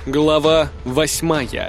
Глава 8.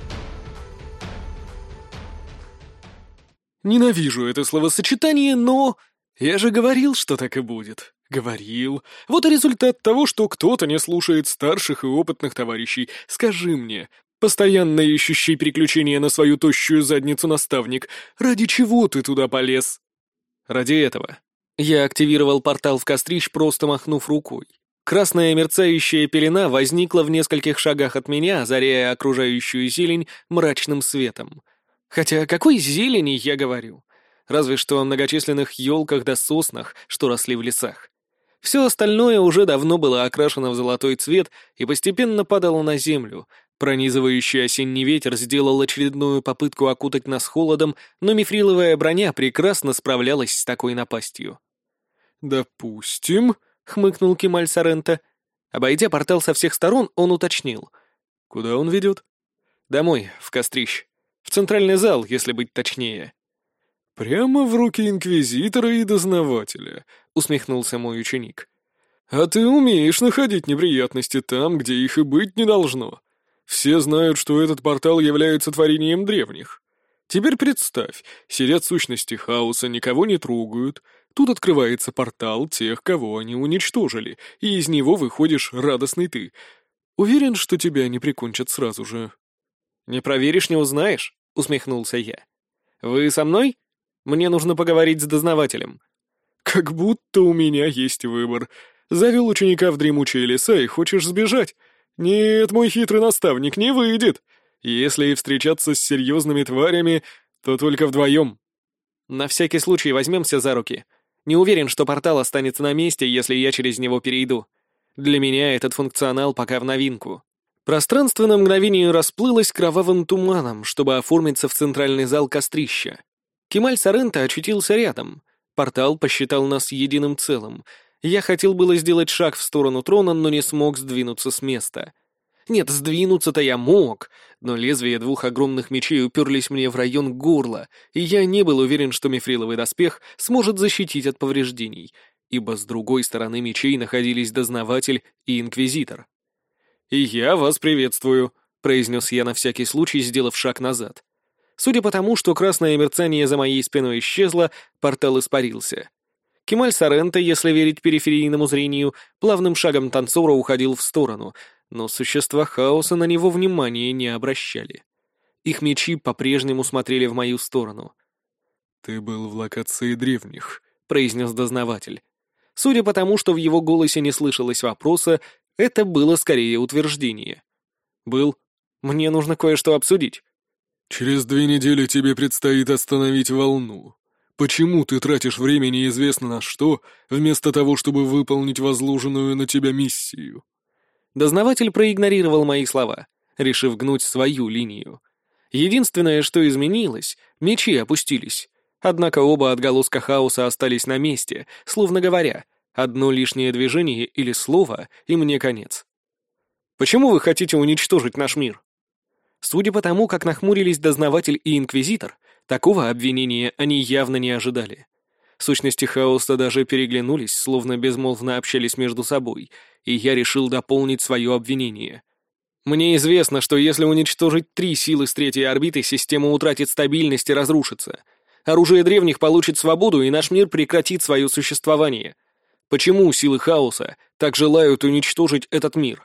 Ненавижу это словосочетание, но... Я же говорил, что так и будет. Говорил. Вот и результат того, что кто-то не слушает старших и опытных товарищей. Скажи мне, постоянно ищущий приключения на свою тощую задницу наставник, ради чего ты туда полез? Ради этого. Я активировал портал в Кострищ, просто махнув рукой. Красная мерцающая пелена возникла в нескольких шагах от меня, озаряя окружающую зелень мрачным светом. Хотя о какой зелени я говорю? Разве что о многочисленных елках да соснах, что росли в лесах. Все остальное уже давно было окрашено в золотой цвет и постепенно падало на землю. Пронизывающий осенний ветер сделал очередную попытку окутать нас холодом, но мифриловая броня прекрасно справлялась с такой напастью. «Допустим», — хмыкнул Кемаль Соренто. Обойдя портал со всех сторон, он уточнил. «Куда он ведет?» «Домой, в Кострищ. В центральный зал, если быть точнее». «Прямо в руки инквизитора и дознавателя», — усмехнулся мой ученик. «А ты умеешь находить неприятности там, где их и быть не должно. Все знают, что этот портал является творением древних. Теперь представь, сидят сущности хаоса, никого не трогают. Тут открывается портал тех, кого они уничтожили, и из него выходишь радостный ты. Уверен, что тебя не прикончат сразу же». «Не проверишь, не узнаешь», — усмехнулся я. «Вы со мной? Мне нужно поговорить с дознавателем». «Как будто у меня есть выбор. Завел ученика в дремучие леса и хочешь сбежать? Нет, мой хитрый наставник, не выйдет. Если и встречаться с серьезными тварями, то только вдвоем». «На всякий случай возьмемся за руки. Не уверен, что портал останется на месте, если я через него перейду. Для меня этот функционал пока в новинку». Пространство на мгновение расплылось кровавым туманом, чтобы оформиться в центральный зал Кострища. Кемаль Соренто очутился рядом. Портал посчитал нас единым целым. Я хотел было сделать шаг в сторону трона, но не смог сдвинуться с места. Нет, сдвинуться-то я мог, но лезвия двух огромных мечей уперлись мне в район горла, и я не был уверен, что мифриловый доспех сможет защитить от повреждений, ибо с другой стороны мечей находились дознаватель и инквизитор. «И я вас приветствую», — произнес я на всякий случай, сделав шаг назад. Судя по тому, что красное мерцание за моей спиной исчезло, портал испарился. Кемаль Соренто, если верить периферийному зрению, плавным шагом танцора уходил в сторону, но существа хаоса на него внимания не обращали. Их мечи по-прежнему смотрели в мою сторону. «Ты был в локации древних», — произнес дознаватель. Судя по тому, что в его голосе не слышалось вопроса, это было скорее утверждение. «Был. Мне нужно кое-что обсудить». «Через 2 недели тебе предстоит остановить волну. Почему ты тратишь время неизвестно на что, вместо того, чтобы выполнить возложенную на тебя миссию?» Дознаватель проигнорировал мои слова, решив гнуть свою линию. Единственное, что изменилось, мечи опустились. Однако оба отголоска хаоса остались на месте, словно говоря, одно лишнее движение или слово, и мне конец. «Почему вы хотите уничтожить наш мир?» Судя по тому, как нахмурились дознаватель и инквизитор, такого обвинения они явно не ожидали. Сущности хаоса даже переглянулись, словно безмолвно общались между собой, и я решил дополнить свое обвинение. «Мне известно, что если уничтожить 3 силы с третьей орбиты, система утратит стабильность и разрушится. Оружие древних получит свободу, и наш мир прекратит свое существование. Почему силы хаоса так желают уничтожить этот мир?»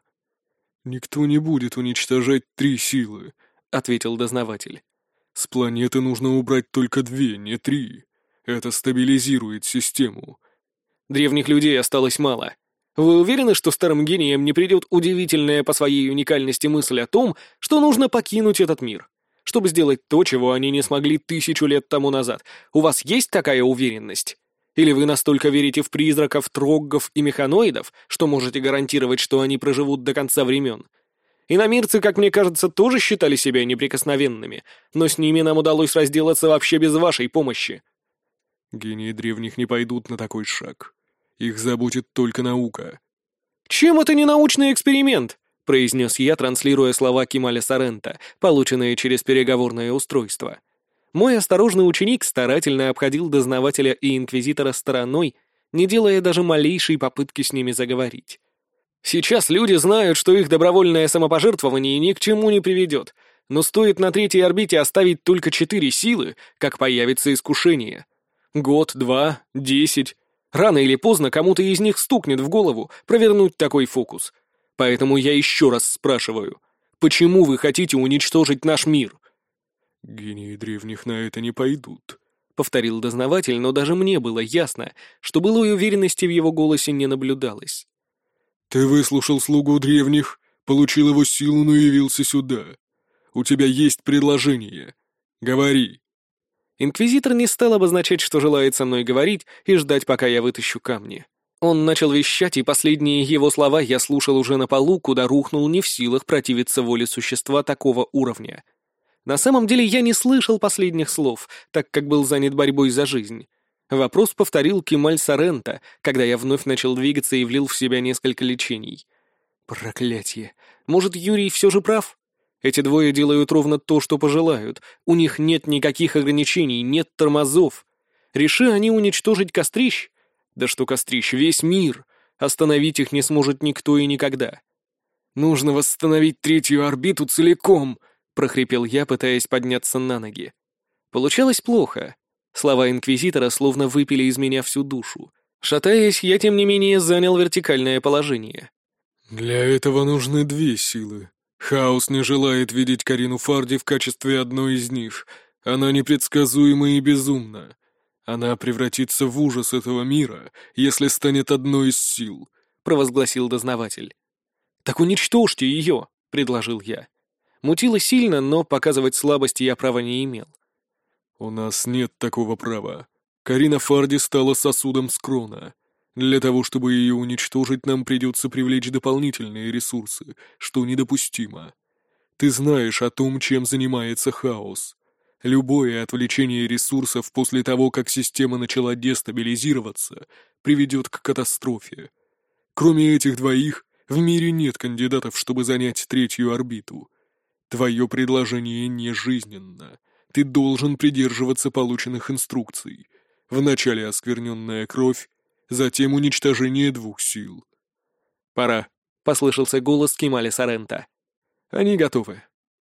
«Никто не будет уничтожать 3 силы», — ответил дознаватель. «С планеты нужно убрать только 2, не 3. Это стабилизирует систему». «Древних людей осталось мало. Вы уверены, что старым гениям не придет удивительная по своей уникальности мысль о том, что нужно покинуть этот мир, чтобы сделать то, чего они не смогли 1000 лет тому назад? У вас есть такая уверенность? Или вы настолько верите в призраков, троггов и механоидов, что можете гарантировать, что они проживут до конца времен? Иномирцы, как мне кажется, тоже считали себя неприкосновенными, но с ними нам удалось разделаться вообще без вашей помощи». «Гении древних не пойдут на такой шаг. Их заботит только наука». «Чем это не научный эксперимент?» — произнес я, транслируя слова Кемаля Соренто, полученные через переговорное устройство. Мой осторожный ученик старательно обходил дознавателя и инквизитора стороной, не делая даже малейшей попытки с ними заговорить. Сейчас люди знают, что их добровольное самопожертвование ни к чему не приведет, но стоит на третьей орбите оставить только 4 силы, как появится искушение. Год, 2, 10. Рано или поздно кому-то из них стукнет в голову провернуть такой фокус. Поэтому я еще раз спрашиваю, почему вы хотите уничтожить наш мир? «Гении древних на это не пойдут», — повторил дознаватель, но даже мне было ясно, что былой уверенности в его голосе не наблюдалось. «Ты выслушал слугу древних, получил его силу, но явился сюда. У тебя есть предложение. Говори». Инквизитор не стал обозначать, что желает со мной говорить, и ждать, пока я вытащу камни. Он начал вещать, и последние его слова я слушал уже на полу, куда рухнул не в силах противиться воле существа такого уровня. На самом деле я не слышал последних слов, так как был занят борьбой за жизнь. Вопрос повторил Кемаль Соренто, когда я вновь начал двигаться и влил в себя несколько лечений. Проклятье! Может, Юрий все же прав? Эти двое делают ровно то, что пожелают. У них нет никаких ограничений, нет тормозов. Реши они уничтожить Кострищ? Да что Кострищ, весь мир. Остановить их не сможет никто и никогда. Нужно восстановить третью орбиту целиком, прохрипел я, пытаясь подняться на ноги. Получалось плохо. Слова инквизитора словно выпили из меня всю душу. Шатаясь, я тем не менее занял вертикальное положение. «Для этого нужны 2 силы. Хаос не желает видеть Карину Фарди в качестве одной из них. Она непредсказуема и безумна. Она превратится в ужас этого мира, если станет одной из сил», — провозгласил дознаватель. «Так уничтожьте ее», — предложил я. Мутило сильно, но показывать слабости я права не имел. «У нас нет такого права. Карина Фарди стала сосудом Скрона. Для того, чтобы ее уничтожить, нам придется привлечь дополнительные ресурсы, что недопустимо. Ты знаешь о том, чем занимается хаос. Любое отвлечение ресурсов после того, как система начала дестабилизироваться, приведет к катастрофе. Кроме этих 2, в мире нет кандидатов, чтобы занять третью орбиту. Твое предложение не жизненно. Ты должен придерживаться полученных инструкций. Вначале оскверненная кровь, затем уничтожение 2 сил». «Пора», — послышался голос Кемаля Соренто. «Они готовы».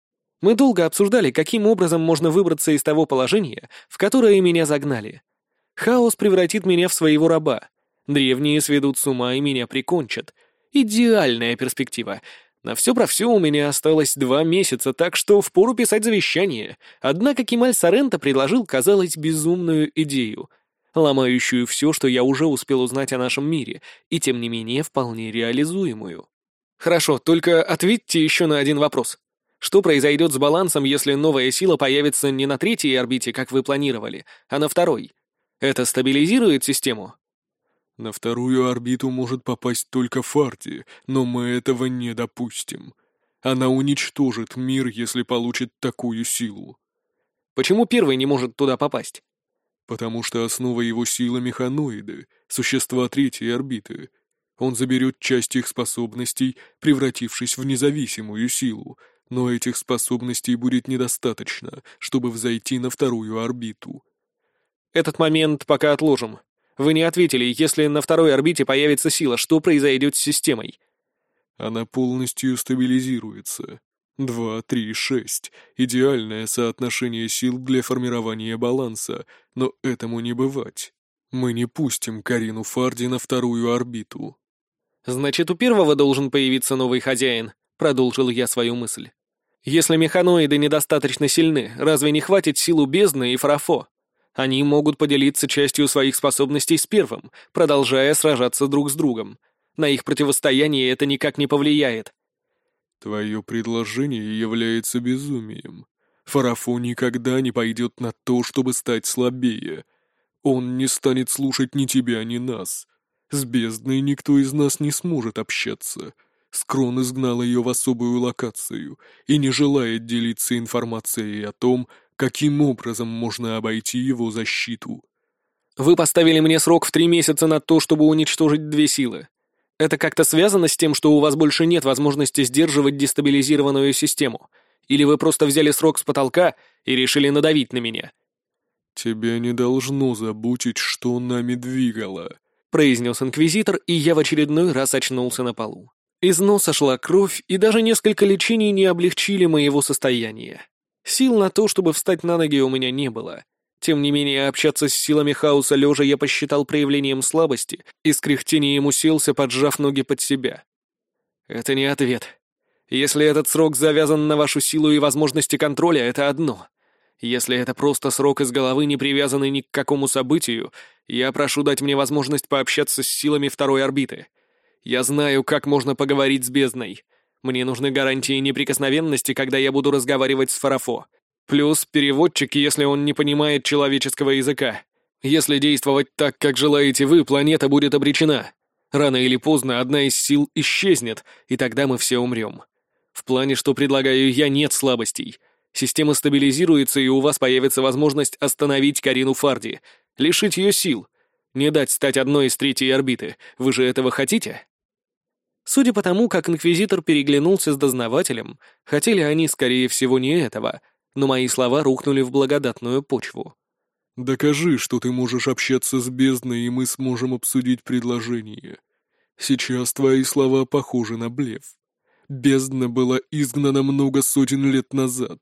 Мы долго обсуждали, каким образом можно выбраться из того положения, в которое меня загнали. Хаос превратит меня в своего раба. Древние сведут с ума и меня прикончат. Идеальная перспектива. На все про все у меня осталось 2 месяца, так что впору писать завещание. Однако Кемаль Соренто предложил, казалось, безумную идею, ломающую все, что я уже успел узнать о нашем мире, и тем не менее вполне реализуемую. Хорошо, только ответьте еще на один вопрос. Что произойдет с балансом, если новая сила появится не на третьей орбите, как вы планировали, а на 2? Это стабилизирует систему? На 2-ю орбиту может попасть только Фарди, но мы этого не допустим. Она уничтожит мир, если получит такую силу. Почему 1 не может туда попасть? Потому что основа его силы — механоиды, существа 3-й орбиты. Он заберет часть их способностей, превратившись в независимую силу, но этих способностей будет недостаточно, чтобы взойти на 2-ю орбиту. Этот момент пока отложим. Вы не ответили, если на 2-й орбите появится сила, что произойдет с системой? Она полностью стабилизируется. 2, 3, 6. Идеальное соотношение сил для формирования баланса, но этому не бывать. Мы не пустим Карину Фарди на 2-ю орбиту. Значит, у 1 должен появиться новый хозяин, продолжил я свою мысль. Если механоиды недостаточно сильны, разве не хватит сил у бездны и Фарафо? Они могут поделиться частью своих способностей с 1, продолжая сражаться друг с другом. На их противостояние это никак не повлияет. Твое предложение является безумием. Фарафо никогда не пойдет на то, чтобы стать слабее. Он не станет слушать ни тебя, ни нас. С бездной никто из нас не сможет общаться. Скрон изгнал ее в особую локацию и не желает делиться информацией о том, каким образом можно обойти его защиту. Вы поставили мне срок в 3 месяца на то, чтобы уничтожить 2 силы. Это как-то связано с тем, что у вас больше нет возможности сдерживать дестабилизированную систему? Или вы просто взяли срок с потолка и решили надавить на меня? «Тебя не должно заботить, что нами двигало», — произнес инквизитор, и я в очередной раз очнулся на полу. Из носа шла кровь, и даже несколько лечений не облегчили моего состояния. Сил на то, чтобы встать на ноги, у меня не было. Тем не менее, общаться с силами хаоса лежа я посчитал проявлением слабости и с кряхтением уселся, поджав ноги под себя. Это не ответ. Если этот срок завязан на вашу силу и возможности контроля, это одно. Если это просто срок из головы, не привязанный ни к какому событию, я прошу дать мне возможность пообщаться с силами второй орбиты. Я знаю, как можно поговорить с бездной. Мне нужны гарантии неприкосновенности, когда я буду разговаривать с Фарафо. Плюс переводчик, если он не понимает человеческого языка. Если действовать так, как желаете вы, планета будет обречена. Рано или поздно одна из сил исчезнет, и тогда мы все умрем. В плане, что предлагаю я, нет слабостей. Система стабилизируется, и у вас появится возможность остановить Карину Фарди, лишить ее сил, не дать стать одной из третьей орбиты. Вы же этого хотите? Судя по тому, как инквизитор переглянулся с дознавателем, хотели они, скорее всего, не этого, но мои слова рухнули в благодатную почву. «Докажи, что ты можешь общаться с бездной, и мы сможем обсудить предложение. Сейчас твои слова похожи на блеф. Бездна была изгнана много сотен лет назад».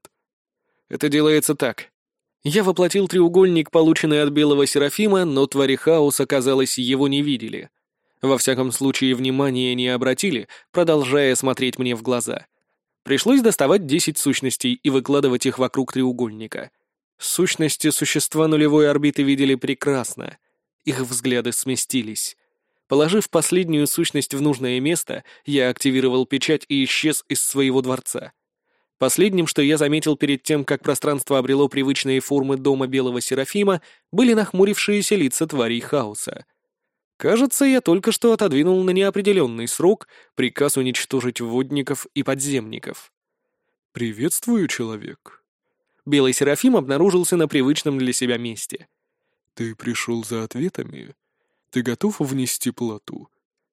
Это делается так. Я воплотил треугольник, полученный от Белого Серафима, но твари хаоса, казалось, его не видели. Во всяком случае, внимания не обратили, продолжая смотреть мне в глаза. Пришлось доставать 10 сущностей и выкладывать их вокруг треугольника. Сущности существа нулевой орбиты видели прекрасно. Их взгляды сместились. Положив последнюю сущность в нужное место, я активировал печать и исчез из своего дворца. Последним, что я заметил перед тем, как пространство обрело привычные формы дома Белого Серафима, были нахмурившиеся лица тварей хаоса. Кажется, я только что отодвинул на неопределенный срок приказ уничтожить водников и подземников. «Приветствую, человек». Белый Серафим обнаружился на привычном для себя месте. «Ты пришел за ответами? Ты готов внести плату?»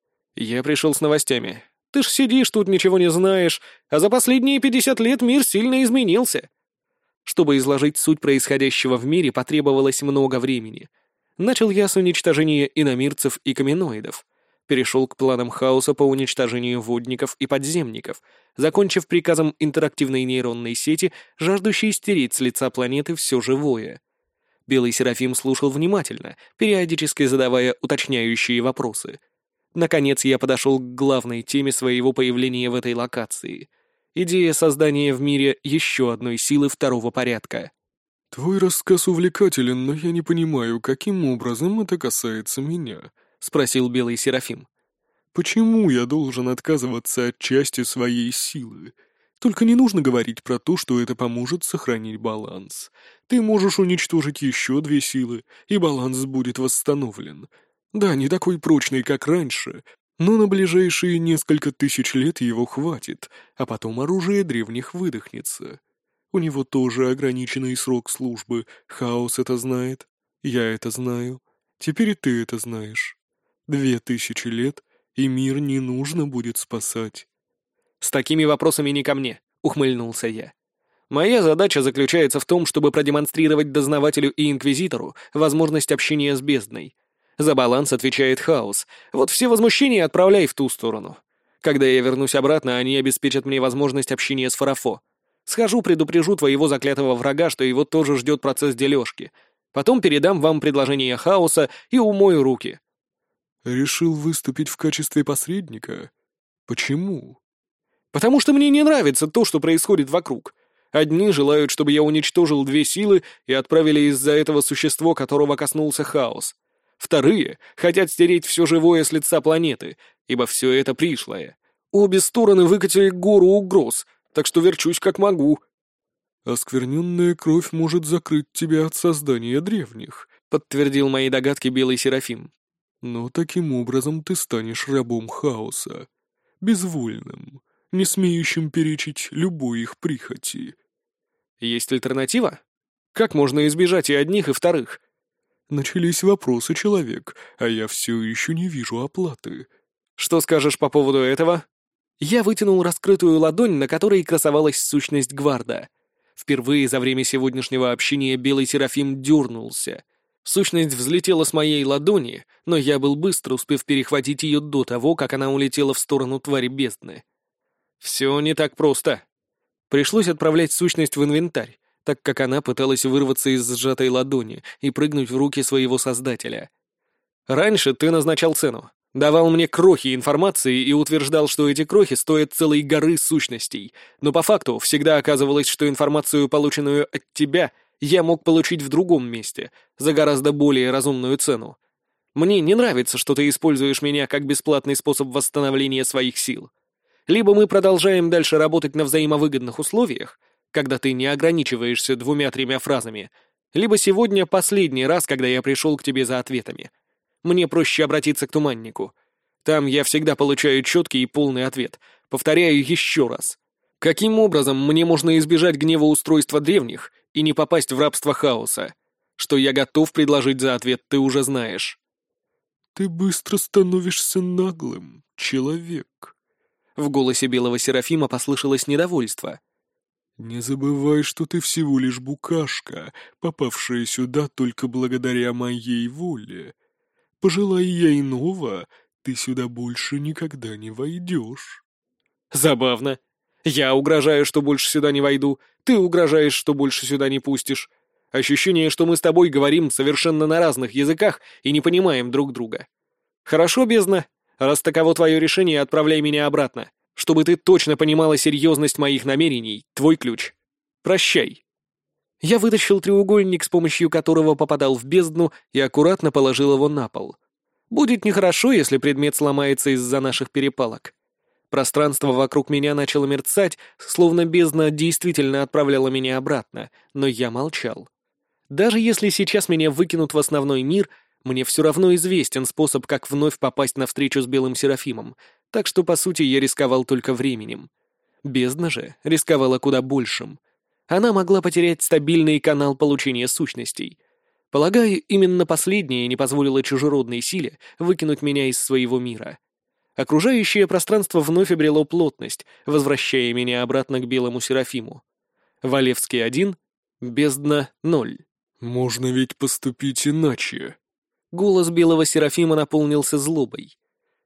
«Я пришел с новостями. Ты ж сидишь тут, ничего не знаешь, а за последние 50 лет мир сильно изменился». Чтобы изложить суть происходящего в мире, потребовалось много времени. Начал я с уничтожения иномирцев и каменоидов. Перешел к планам хаоса по уничтожению водников и подземников, закончив приказом интерактивной нейронной сети, жаждущей стереть с лица планеты все живое. Белый Серафим слушал внимательно, периодически задавая уточняющие вопросы. Наконец я подошел к главной теме своего появления в этой локации. Идея создания в мире еще одной силы второго порядка. «Твой рассказ увлекателен, но я не понимаю, каким образом это касается меня», — спросил Белый Серафим. «Почему я должен отказываться от части своей силы? Только не нужно говорить про то, что это поможет сохранить баланс. Ты можешь уничтожить еще 2 силы, и баланс будет восстановлен. Да, не такой прочный, как раньше, но на ближайшие несколько тысяч лет его хватит, а потом оружие древних выдохнется. У него тоже ограниченный срок службы, хаос это знает, я это знаю, теперь и ты это знаешь. 2000 лет, и мир не нужно будет спасать». «С такими вопросами не ко мне», — ухмыльнулся я. «Моя задача заключается в том, чтобы продемонстрировать дознавателю и инквизитору возможность общения с бездной. За баланс отвечает хаос. Вот все возмущения отправляй в ту сторону. Когда я вернусь обратно, они обеспечат мне возможность общения с Фарафо. Схожу, предупрежу твоего заклятого врага, что его тоже ждет процесс дележки. Потом передам вам предложение хаоса и умою руки». «Решил выступить в качестве посредника? Почему?» «Потому что мне не нравится то, что происходит вокруг. Одни желают, чтобы я уничтожил 2 силы и отправили из-за этого существо, которого коснулся хаос. Вторые хотят стереть все живое с лица планеты, ибо все это пришлое. Обе стороны выкатили гору угроз, так что верчусь как могу». «Оскверненная кровь может закрыть тебя от создания древних», — подтвердил мои догадки Белый Серафим. «Но таким образом ты станешь рабом хаоса, безвольным, не смеющим перечить любой их прихоти». «Есть альтернатива? Как можно избежать и одних, и вторых?» «Начались вопросы, человек, а я все еще не вижу оплаты». «Что скажешь по поводу этого?» Я вытянул раскрытую ладонь, на которой красовалась сущность Гварда. Впервые за время сегодняшнего общения Белый Серафим дернулся. Сущность взлетела с моей ладони, но я был быстро, успев перехватить ее до того, как она улетела в сторону твари бездны. Все не так просто. Пришлось отправлять сущность в инвентарь, так как она пыталась вырваться из сжатой ладони и прыгнуть в руки своего создателя. Раньше ты назначал цену, давал мне крохи информации и утверждал, что эти крохи стоят целой горы сущностей, но по факту всегда оказывалось, что информацию, полученную от тебя, я мог получить в другом месте, за гораздо более разумную цену. Мне не нравится, что ты используешь меня как бесплатный способ восстановления своих сил. Либо мы продолжаем дальше работать на взаимовыгодных условиях, когда ты не ограничиваешься 2-3 фразами, либо сегодня последний раз, когда я пришел к тебе за ответами. Мне проще обратиться к Туманнику. Там я всегда получаю четкий и полный ответ. Повторяю еще раз. Каким образом мне можно избежать гнева устройства древних и не попасть в рабство хаоса? Что я готов предложить за ответ, ты уже знаешь. «Ты быстро становишься наглым, человек». В голосе белого Серафима послышалось недовольство. «Не забывай, что ты всего лишь букашка, попавшая сюда только благодаря моей воле. Пожелай я иного, ты сюда больше никогда не войдешь». Забавно. Я угрожаю, что больше сюда не войду, ты угрожаешь, что больше сюда не пустишь. Ощущение, что мы с тобой говорим совершенно на разных языках и не понимаем друг друга. Хорошо, бездна, раз таково твое решение, отправляй меня обратно, чтобы ты точно понимала серьезность моих намерений, твой ключ. Прощай. Я вытащил треугольник, с помощью которого попадал в бездну, и аккуратно положил его на пол. Будет нехорошо, если предмет сломается из-за наших перепалок. Пространство вокруг меня начало мерцать, словно бездна действительно отправляла меня обратно, но я молчал. Даже если сейчас меня выкинут в основной мир, мне все равно известен способ, как вновь попасть на встречу с Белым Серафимом, так что, по сути, я рисковал только временем. Бездна же рисковала куда большим. Она могла потерять стабильный канал получения сущностей. Полагаю, именно последнее не позволило чужеродной силе выкинуть меня из своего мира. Окружающее пространство вновь обрело плотность, возвращая меня обратно к Белому Серафиму. Валевский 1, бездна 0. «Можно ведь поступить иначе». Голос Белого Серафима наполнился злобой.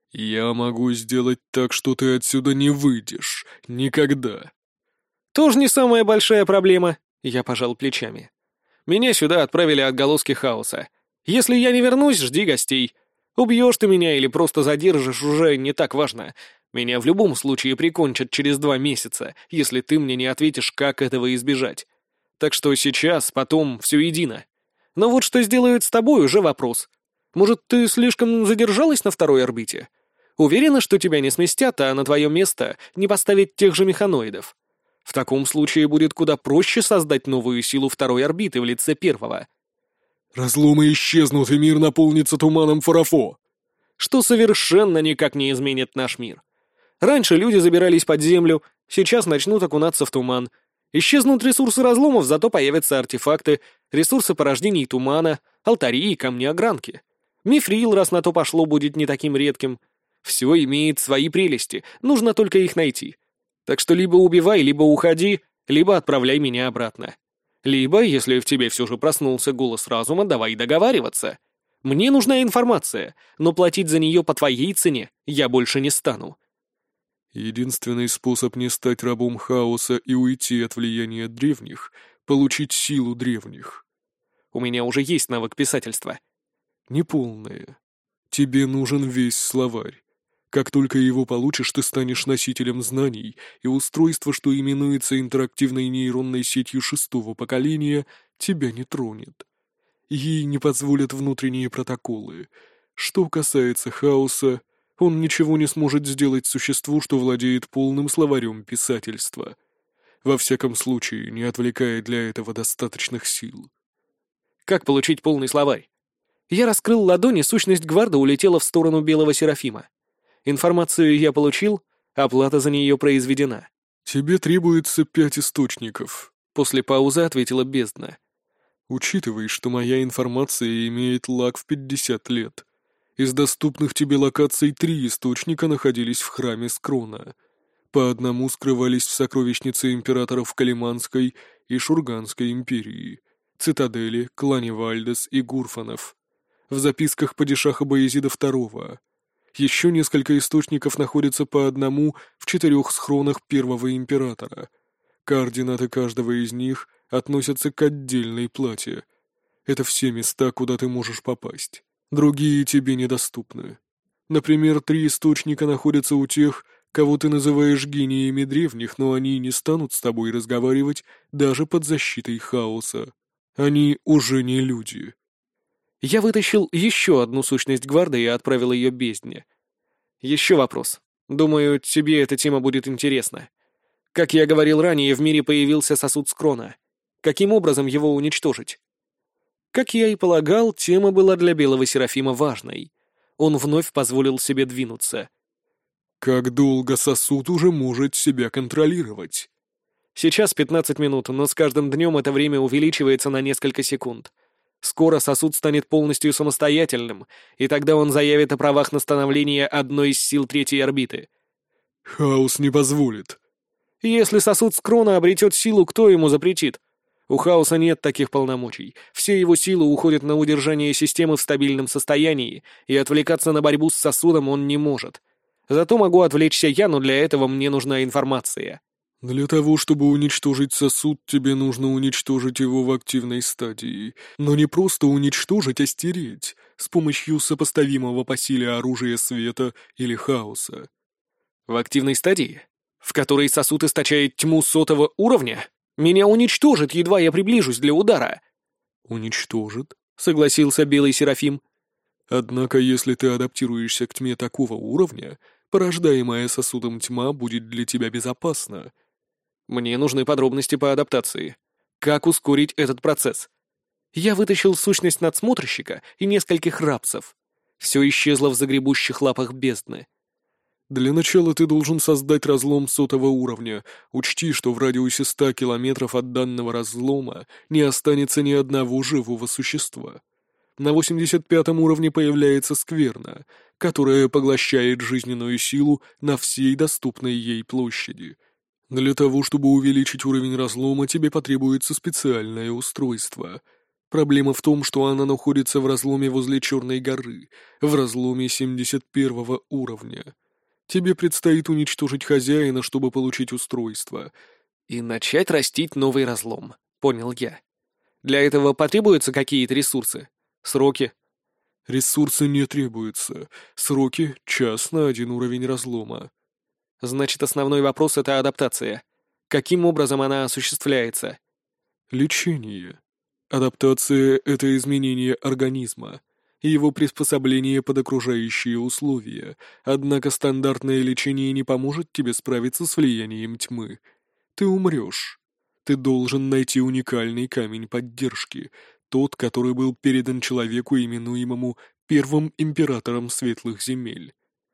«Я могу сделать так, что ты отсюда не выйдешь. Никогда». «Тоже не самая большая проблема», — я пожал плечами. «Меня сюда отправили отголоски хаоса. Если я не вернусь, жди гостей. Убьешь ты меня или просто задержишь, уже не так важно. Меня в любом случае прикончат через 2 месяца, если ты мне не ответишь, как этого избежать. Так что сейчас, потом, все едино. Но вот что сделают с тобой, уже вопрос. Может, ты слишком задержалась на второй орбите? Уверена, что тебя не сместят, а на твое место не поставят тех же механоидов? В таком случае будет куда проще создать новую силу второй орбиты в лице первого». «Разломы исчезнут, и мир наполнится туманом Фарафо». Что совершенно никак не изменит наш мир. Раньше люди забирались под землю, сейчас начнут окунаться в туман. Исчезнут ресурсы разломов, зато появятся артефакты, ресурсы порождений тумана, алтари и камни-огранки. Мифрил, раз на то пошло, будет не таким редким. Все имеет свои прелести, нужно только их найти. Так что либо убивай, либо уходи, либо отправляй меня обратно. Либо, если в тебе все же проснулся голос разума, давай договариваться. Мне нужна информация, но платить за нее по твоей цене я больше не стану. Единственный способ не стать рабом хаоса и уйти от влияния древних — получить силу древних. У меня уже есть навык писательства. Неполное. Тебе нужен весь словарь. Как только его получишь, ты станешь носителем знаний, и устройство, что именуется интерактивной нейронной сетью 6-го поколения, тебя не тронет. Ей не позволят внутренние протоколы. Что касается хаоса, он ничего не сможет сделать существу, что владеет полным словарем писательства. Во всяком случае, не отвлекая для этого достаточных сил. Как получить полный словарь? Я раскрыл ладонь, и сущность Гварда улетела в сторону Белого Серафима. Информацию я получил, оплата за нее произведена. «Тебе требуется 5 источников», — после паузы ответила бездна. «Учитывай, что моя информация имеет лаг в 50 лет. Из доступных тебе локаций 3 источника находились в храме Скрона. По одному скрывались в сокровищнице императоров Калиманской и Шурганской империи. Цитадели, клане Вальдес и Гурфанов. В записках падишаха Баязида II. Еще несколько источников находятся по одному в 4 схронах первого императора. Координаты каждого из них относятся к отдельной плате. Это все места, куда ты можешь попасть. Другие тебе недоступны. Например, 3 источника находятся у тех, кого ты называешь гениями древних, но они не станут с тобой разговаривать даже под защитой хаоса. Они уже не люди. Я вытащил еще одну сущность гварда и отправил ее бездне. Еще вопрос. Думаю, тебе эта тема будет интересна. Как я говорил ранее, в мире появился сосуд Скрона. Каким образом его уничтожить? Как я и полагал, тема была для Белого Серафима важной. Он вновь позволил себе двинуться. Как долго сосуд уже может себя контролировать? Сейчас 15 минут, но с каждым днем это время увеличивается на несколько секунд. Скоро сосуд станет полностью самостоятельным, и тогда он заявит о правах на становление одной из сил третьей орбиты. Хаос не позволит. Если сосуд Скрона обретет силу, кто ему запретит? У хаоса нет таких полномочий. Все его силы уходят на удержание системы в стабильном состоянии, и отвлекаться на борьбу с сосудом он не может. Зато могу отвлечься я, но для этого мне нужна информация. Для того, чтобы уничтожить сосуд, тебе нужно уничтожить его в активной стадии. Но не просто уничтожить, а стереть, с помощью сопоставимого по силе оружия света или хаоса. В активной стадии? В которой сосуд источает тьму 100-го уровня? Меня уничтожит, едва я приближусь для удара. Уничтожит, согласился Белый Серафим. Однако, если ты адаптируешься к тьме такого уровня, порождаемая сосудом тьма будет для тебя безопасна. Мне нужны подробности по адаптации. Как ускорить этот процесс? Я вытащил сущность надсмотрщика и нескольких рабцев. Все исчезло в загребущих лапах бездны. Для начала ты должен создать разлом 100-го уровня. Учти, что в радиусе 100 километров от данного разлома не останется ни одного живого существа. На 85-м уровне появляется скверна, которая поглощает жизненную силу на всей доступной ей площади. Для того, чтобы увеличить уровень разлома, тебе потребуется специальное устройство. Проблема в том, что она находится в разломе возле Черной горы, в разломе 71-го уровня. Тебе предстоит уничтожить хозяина, чтобы получить устройство. И начать растить новый разлом, понял я. Для этого потребуются какие-то ресурсы? Сроки? Ресурсы не требуются. Сроки — час на 1 уровень разлома. Значит, основной вопрос — это адаптация. Каким образом она осуществляется? Лечение. Адаптация — это изменение организма и его приспособление под окружающие условия, однако стандартное лечение не поможет тебе справиться с влиянием тьмы. Ты умрешь. Ты должен найти уникальный камень поддержки, тот, который был передан человеку, именуемому первым императором Светлых Земель.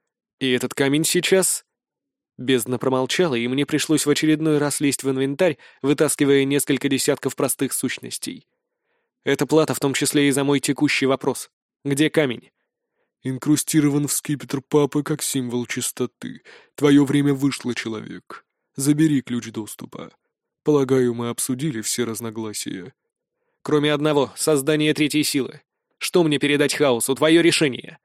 И этот камень сейчас... Бездна промолчала, и мне пришлось в очередной раз лезть в инвентарь, вытаскивая несколько десятков простых сущностей. Это плата в том числе и за мой текущий вопрос. Где камень? Инкрустирован в скипетр папы как символ чистоты. Твое время вышло, человек. Забери ключ доступа. Полагаю, мы обсудили все разногласия. Кроме одного — создания третьей силы. Что мне передать хаосу? Твое решение.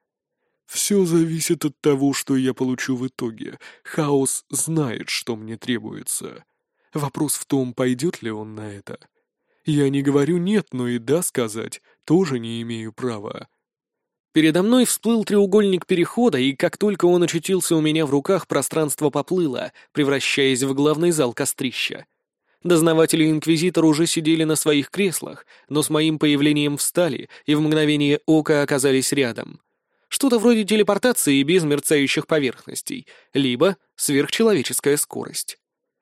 Все зависит от того, что я получу в итоге. Хаос знает, что мне требуется. Вопрос в том, пойдет ли он на это. Я не говорю «нет», но и «да» сказать тоже не имею права. Передо мной всплыл треугольник перехода, и как только он очутился у меня в руках, пространство поплыло, превращаясь в главный зал кострища. Дознаватели и инквизитор уже сидели на своих креслах, но с моим появлением встали и в мгновение ока оказались рядом. Что-то вроде телепортации без мерцающих поверхностей, либо сверхчеловеческая скорость.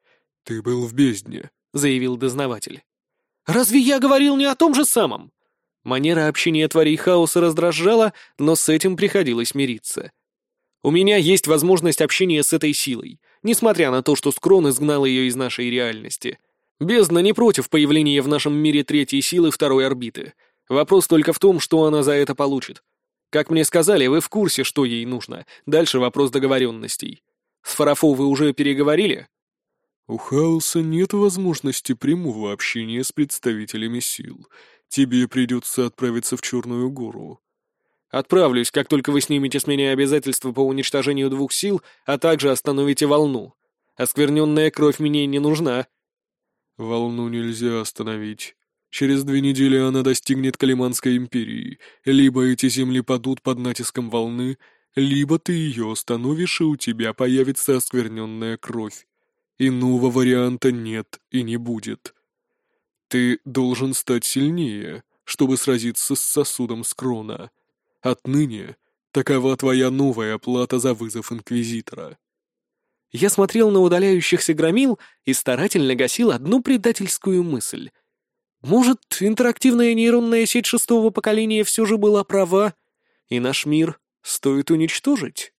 «Ты был в бездне», — заявил дознаватель. «Разве я говорил не о том же самом?» Манера общения тварей хаоса раздражала, но с этим приходилось мириться. У меня есть возможность общения с этой силой, несмотря на то, что Скрон изгнал ее из нашей реальности. Бездна не против появления в нашем мире третьей силы второй орбиты. Вопрос только в том, что она за это получит. Как мне сказали, вы в курсе, что ей нужно. Дальше вопрос договоренностей. С Фарафо вы уже переговорили? У хаоса нет возможности прямого общения с представителями сил. Тебе придется отправиться в Черную гору. Отправлюсь, как только вы снимете с меня обязательства по уничтожению 2 сил, а также остановите волну. Оскверненная кровь мне не нужна. Волну нельзя остановить. Через 2 недели она достигнет Калиманской империи. Либо эти земли падут под натиском волны, либо ты ее остановишь, и у тебя появится оскверненная кровь. Иного варианта нет и не будет. Ты должен стать сильнее, чтобы сразиться с сосудом Скрона. Отныне такова твоя новая плата за вызов Инквизитора. Я смотрел на удаляющихся громил и старательно гасил одну предательскую мысль. Может, интерактивная нейронная сеть 6-го поколения все же была права, и наш мир стоит уничтожить?